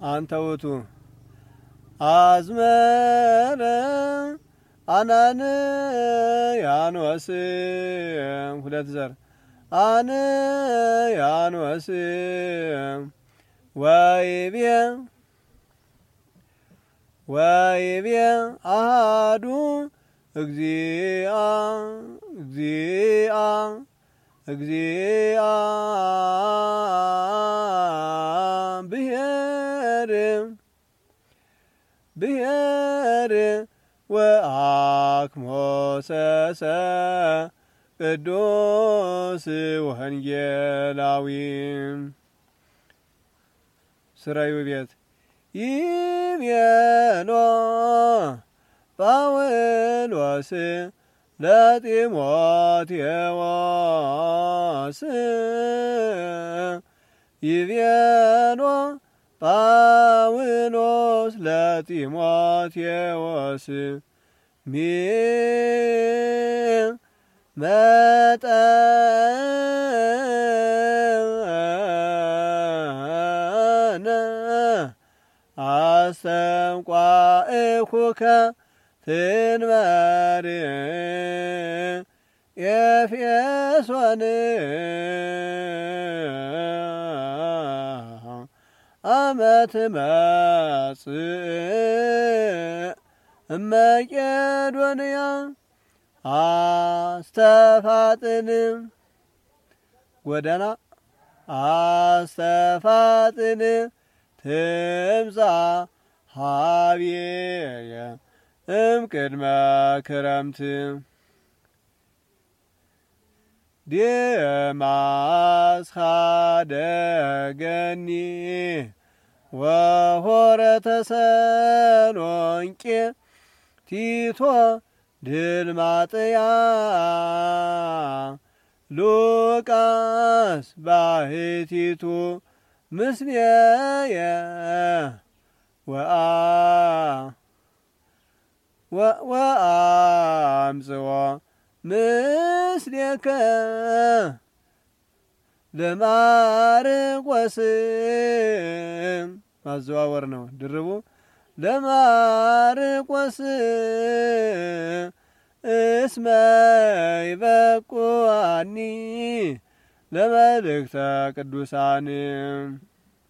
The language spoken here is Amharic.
አንተ ውእቱ አዝመረ አናንያኖስ ሁለት ዘር አንያኖስ ወይቤ አሐዱ ብሔር ወአክሞሰሰ ቅዱስ ወንጌላዊ ስራዩ ቤት ይቤሎ ጳውሎስ ለጢሞቴዎስ ይቤሎ ጳውሎስ ለጢሞቴዎስ መጠነ አስተንቋእኩከ ትንበር ኤፌሶን አመት መጽእ መቄዶንያ አስተፋጥን ጎዳና አስተፋጥን ትምጻ ሀቤየ እምቅድመ ክረምት ዴማስ ኀደገኒ ወሖረ ተሰሎንቄ ቲቶ ድልማጥያ ሉቃስ ባሕቲቱ ምስሌየ ወአምጽኦ ምስሌከ ለማርቆስ ማዘዋወር ነው ድርቡ ለማርቆስ እስመ ይበቁአኒ ለመልእክተ ቅዱሳን